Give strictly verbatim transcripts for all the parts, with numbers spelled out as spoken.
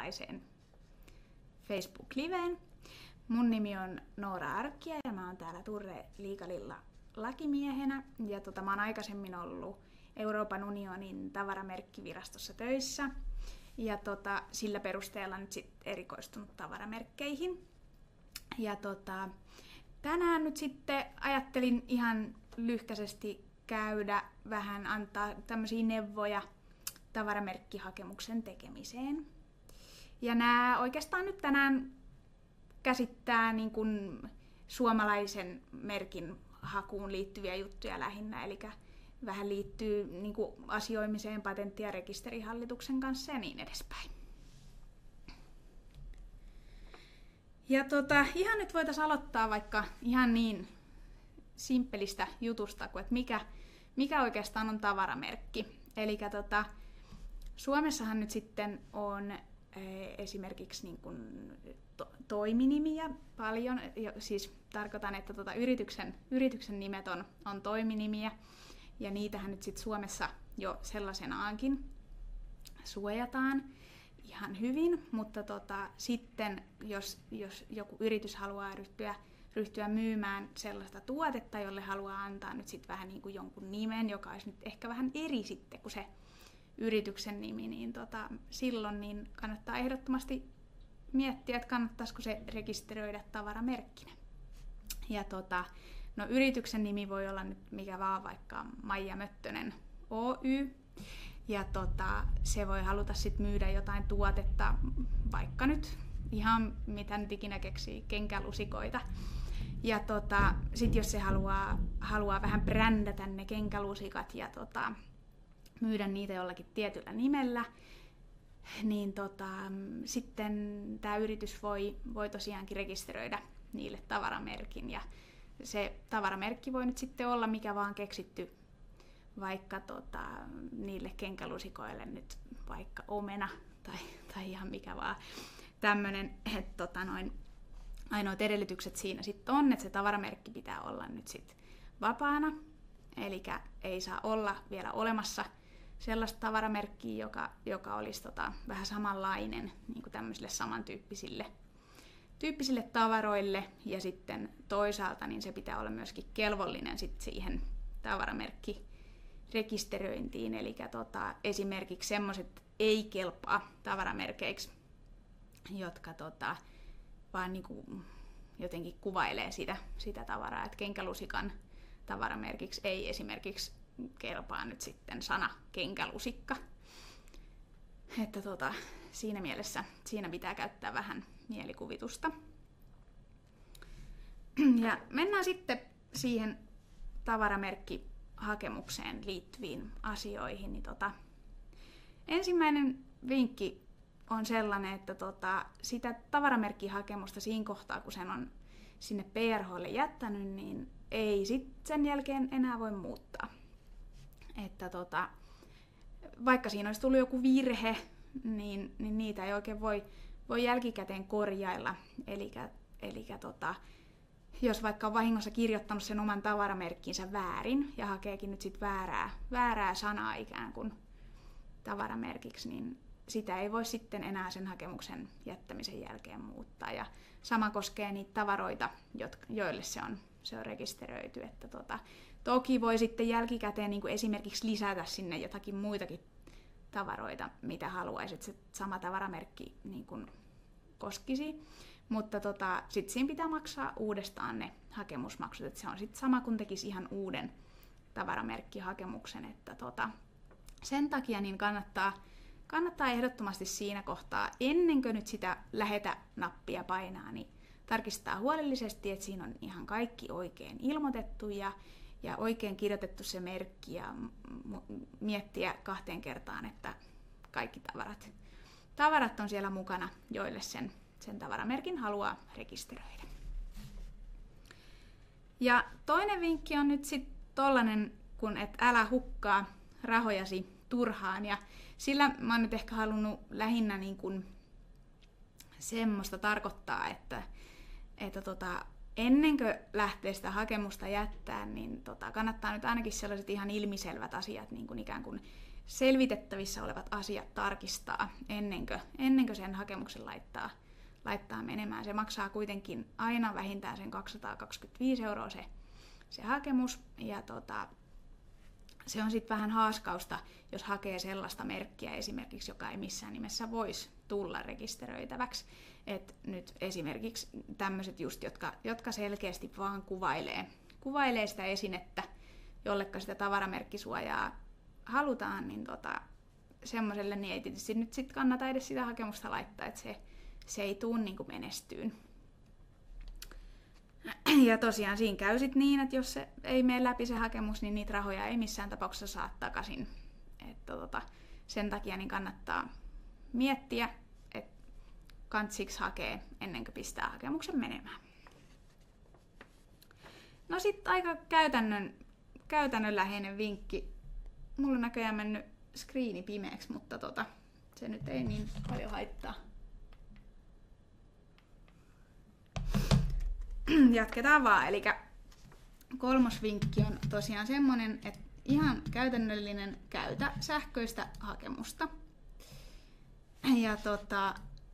ensimmäiseen Facebook-liveen. Mun nimi on Noora Arkkia ja mä oon täällä Turre Liikalilla lakimiehenä. Ja tota, mä oon aikaisemmin ollut Euroopan unionin tavaramerkkivirastossa töissä. Ja tota, sillä perusteella nyt sit erikoistunut tavaramerkkeihin. Ja tota, tänään nyt sitten ajattelin ihan lyhkäisesti käydä vähän, antaa tämmöisiä neuvoja tavaramerkkihakemuksen tekemiseen. Ja nämä oikeastaan nyt tänään käsittää niin kuin suomalaisen merkin hakuun liittyviä juttuja lähinnä, eli vähän liittyy niin kuin asioimiseen patentti- ja rekisterihallituksen kanssa ja niin edespäin. Ja tota, ihan nyt voitaisiin aloittaa vaikka ihan niin simppelistä jutusta kuin, että mikä, mikä oikeastaan on tavaramerkki. Eli tota, Suomessahan nyt sitten on esimerkiksi niin kuin to- toiminimiä paljon, siis tarkoitan, että tota yrityksen, yrityksen nimet on, on toiminimiä, ja niitähän nyt sitten Suomessa jo sellaisenaankin suojataan ihan hyvin, mutta tota, sitten jos, jos joku yritys haluaa ryhtyä, ryhtyä myymään sellaista tuotetta, jolle haluaa antaa nyt sitten vähän niin kuin jonkun nimen, joka olisi nyt ehkä vähän eri sitten kuin se yrityksen nimi, niin tota, silloin niin kannattaa ehdottomasti miettiä, että kannattaisiko se rekisteröidä tavaramerkkinä. Ja tota, no yrityksen nimi voi olla nyt mikä vaan, vaikka Maija Möttönen Oy. Ja tota, se voi haluta sit myydä jotain tuotetta, vaikka nyt ihan mitä nyt ikinä keksii, kenkälusikoita. Ja tota, sit jos se haluaa, haluaa vähän brändätä ne kenkälusikat ja tota, myydä niitä jollakin tietyllä nimellä, niin tota, sitten tämä yritys voi, voi tosiaankin rekisteröidä niille tavaramerkin. Ja se tavaramerkki voi nyt sitten olla mikä vaan keksitty, vaikka tota, niille kenkälusikoille nyt vaikka omena tai, tai ihan mikä vaan tämmöinen, että tota noin, ainoat edellytykset siinä sitten on, että se tavaramerkki pitää olla nyt sitten vapaana, eli ei saa olla vielä olemassa sellaista tavaramerkkiä, joka, joka olisi tota, vähän samanlainen niin kuin tämmöisille samantyyppisille tyyppisille tavaroille, ja sitten toisaalta niin se pitää olla myöskin kelvollinen sit siihen tavaramerkkirekisteröintiin, eli tota, esimerkiksi semmoiset ei kelpaa tavaramerkeiksi, jotka tota, vaan niinku jotenkin kuvailee sitä, sitä tavaraa, että kenkälusikan tavaramerkiksi ei esimerkiksi kelpaa nyt sitten sana kenkälusikka. Että tota, siinä mielessä siinä pitää käyttää vähän mielikuvitusta. Ja mennään sitten siihen tavaramerkkihakemukseen liittyviin asioihin. Niin tota, ensimmäinen vinkki on sellainen, että tota, sitä tavaramerkkihakemusta siinä kohtaa, kun sen on sinne P R H:lle jättänyt, niin ei sit sen jälkeen enää voi muuttaa. Että tota, vaikka siinä olisi tullut joku virhe, niin, niin niitä ei oikein voi, voi jälkikäteen korjailla. Elikkä, elikkä tota, jos vaikka on vahingossa kirjoittanut sen oman tavaramerkkinsä väärin ja hakeekin nyt sit väärää, väärää sanaa ikään kuin tavaramerkiksi, niin sitä ei voi sitten enää sen hakemuksen jättämisen jälkeen muuttaa. Ja sama koskee niitä tavaroita, joille se on, se on rekisteröity. Että tota, toki voi sitten jälkikäteen niin kuin esimerkiksi lisätä sinne jotakin muitakin tavaroita, mitä haluaisi, että se sama tavaramerkki niin kuin koskisi. Mutta tota, sitten siinä pitää maksaa uudestaan ne hakemusmaksut. Että se on sitten sama kuin tekisi ihan uuden tavaramerkkihakemuksen. Että tota, sen takia niin kannattaa, kannattaa ehdottomasti siinä kohtaa, ennen kuin nyt sitä lähetä-nappia painaa, niin tarkistaa huolellisesti, että siinä on ihan kaikki oikein ilmoitettu ja, ja oikein kirjoitettu se merkki ja miettiä kahteen kertaan, että kaikki tavarat, tavarat on siellä mukana, joille sen, sen tavaramerkin haluaa rekisteröidä. Ja toinen vinkki on nyt sitten tollanen, kun et älä hukkaa rahojasi turhaan. Ja sillä mä oon nyt ehkä halunnut lähinnä niin kuin semmoista tarkoittaa, että, että tota, ennen kuin lähtee sitä hakemusta jättää, niin tota, kannattaa nyt ainakin sellaiset ihan ilmiselvät asiat niin kuin ikään kuin selvitettävissä olevat asiat tarkistaa ennen kuin, ennen kuin sen hakemuksen laittaa, laittaa menemään. Se maksaa kuitenkin aina vähintään sen kaksisataakaksikymmentäviisi euroa se, se hakemus. Ja tota, se on sitten vähän haaskausta, jos hakee sellaista merkkiä esimerkiksi, joka ei missään nimessä voisi tulla rekisteröitäväksi. Et nyt esimerkiksi tämmöiset just, jotka, jotka selkeästi vaan kuvailee, kuvailee sitä esinettä, jollekka sitä tavaramerkkisuojaa halutaan, niin tota, semmoiselle niin ei tietysti nyt sit kannata edes sitä hakemusta laittaa, että se, se ei tule niin kuin menestyyn. Ja tosiaan siinä käy sit niin, että jos se ei mene läpi se hakemus, niin niitä rahoja ei missään tapauksessa saa takaisin. Että tota, sen takia niin kannattaa miettiä, että kantsiksi hakee ennen kuin pistää hakemuksen menemään. No sitten aika käytännön, käytännönläheinen vinkki. Mulla on näköjään mennyt screeni pimeäksi, mutta tota, se nyt ei niin paljon haittaa. Jatketaan vaan. Eli kolmas vinkki on tosiaan semmonen, että ihan käytännöllinen, käytä sähköistä hakemusta. Ja tota,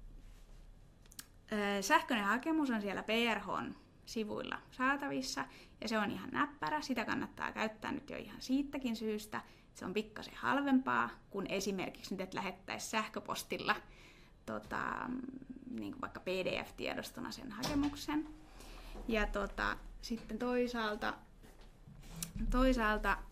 sähköinen hakemus on siellä P R H:n sivuilla saatavissa ja se on ihan näppärä. Sitä kannattaa käyttää nyt jo ihan siitäkin syystä. Se on pikkasen halvempaa kuin esimerkiksi nyt, että lähettäisiin sähköpostilla tota, niin kuin vaikka P D F-tiedostona sen hakemuksen. Ja tota, sitten toisaalta, toisaalta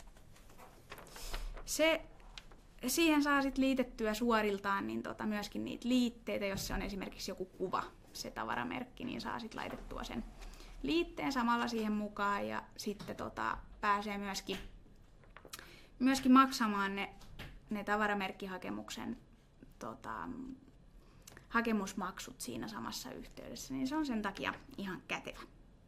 se, siihen saa sit liitettyä suoriltaan niin tota, myöskin niitä liitteitä, jos se on esimerkiksi joku kuva, se tavaramerkki, niin saa sit laitettua sen liitteen samalla siihen mukaan ja sitten tota, pääsee myöskin, myöskin maksamaan ne, ne tavaramerkkihakemuksen tota, hakemusmaksut siinä samassa yhteydessä, niin se on sen takia ihan kätevä.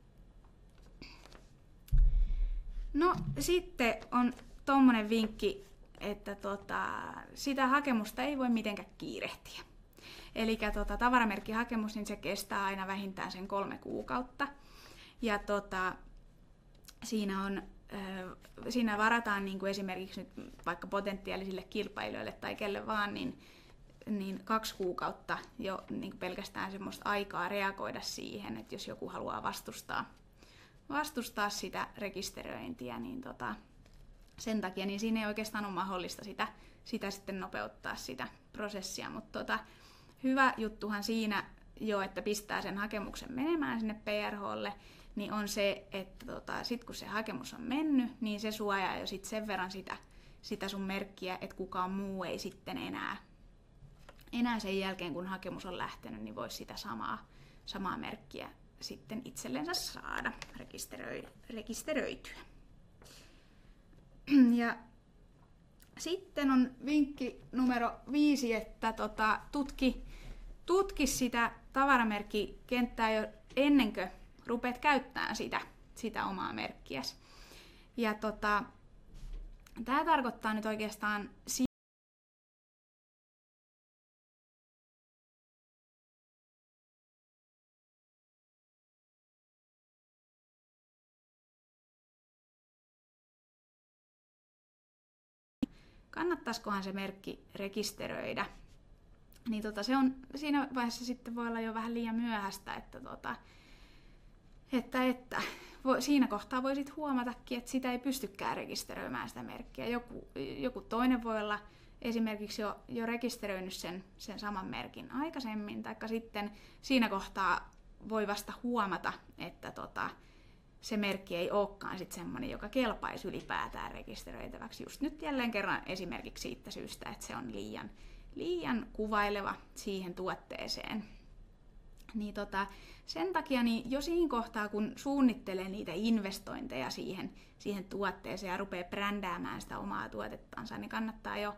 No sitten on tommonen vinkki, että tota, sitä hakemusta ei voi mitenkään kiirehtiä. Eli tota, tavaramerkkihakemus, niin se kestää aina vähintään sen kolme kuukautta. Ja tota, siinä, on, äh, siinä varataan niin kuin esimerkiksi nyt vaikka potentiaalisille kilpailijoille tai kelle vaan, niin niin kaksi kuukautta jo niin pelkästään semmoista aikaa reagoida siihen, että jos joku haluaa vastustaa, vastustaa sitä rekisteröintiä, niin tota, sen takia niin siinä ei oikeastaan ole mahdollista sitä, sitä sitten nopeuttaa sitä prosessia, mutta tota, hyvä juttuhan siinä jo, että pistää sen hakemuksen menemään sinne P R H:lle, niin on se, että tota, sit kun se hakemus on mennyt, niin se suojaa jo sit sen verran sitä, sitä sun merkkiä, että kukaan muu ei sitten enää enää sen jälkeen, kun hakemus on lähtenyt, niin voisi sitä samaa, samaa merkkiä sitten itsellensä saada rekisteröi, rekisteröityä. Ja sitten on vinkki numero viisi, että tota, tutki, tutki sitä tavaramerkkikenttää jo ennen kuin rupeat käyttämään sitä, sitä omaa merkkiäsi. Ja tota, tämä tarkoittaa nyt oikeastaan kannattaisikohan se merkki rekisteröidä, niin tota, se on, siinä vaiheessa sitten voi olla jo vähän liian myöhäistä, että, tota, että, että voi, siinä kohtaa voisit huomatakin, että sitä ei pystykään rekisteröimään sitä merkkiä. Joku, joku toinen voi olla esimerkiksi jo, jo rekisteröinyt sen, sen saman merkin aikaisemmin, taikka sitten siinä kohtaa voi vasta huomata, että tota, se merkki ei olekaan sit semmoinen, joka kelpaisi ylipäätään rekisteröitäväksi. Just nyt jälleen kerran esimerkiksi siitä syystä, että se on liian, liian kuvaileva siihen tuotteeseen. Niin tota, sen takia niin jo siinä kohtaa, kun suunnittelee niitä investointeja siihen, siihen tuotteeseen ja rupeaa brändäämään sitä omaa tuotettansa, niin kannattaa jo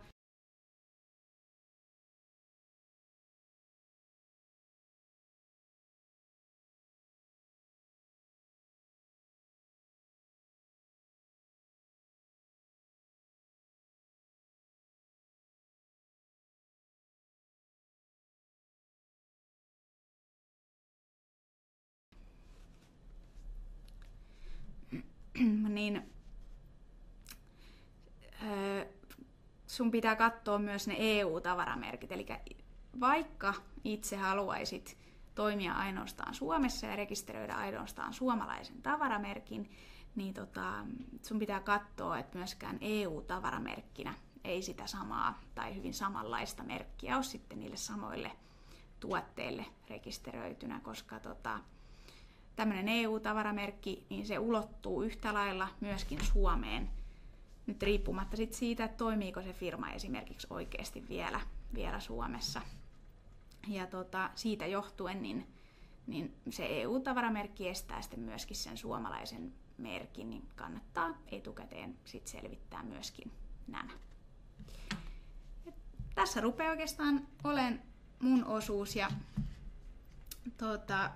niin öö, sun pitää katsoa myös ne E U-tavaramerkit. Eli vaikka itse haluaisit toimia ainoastaan Suomessa ja rekisteröidä ainoastaan suomalaisen tavaramerkin, niin tota, sun pitää katsoa, että myöskään E U-tavaramerkkinä ei sitä samaa tai hyvin samanlaista merkkiä ole sitten niille samoille tuotteille rekisteröitynä, koska tota, tämmöinen E U-tavaramerkki, niin se ulottuu yhtä lailla myöskin Suomeen, nyt riippumatta sit siitä, että toimiiko se firma esimerkiksi oikeasti vielä, vielä Suomessa. Ja tota, siitä johtuen niin, niin se E U-tavaramerkki estää sitten myöskin sen suomalaisen merkin, niin kannattaa etukäteen sit selvittää myöskin nämä. Ja tässä rupeaa oikeastaan olemaan mun osuus. Ja tota,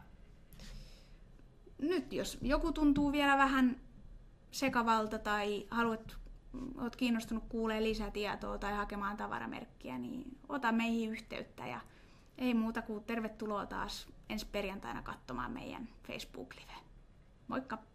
nyt jos joku tuntuu vielä vähän sekavalta tai haluat, oot kiinnostunut kuulemaan lisätietoa tai hakemaan tavaramerkkiä, niin ota meihin yhteyttä ja ei muuta kuin tervetuloa taas ensi perjantaina katsomaan meidän Facebook-live. Moikka!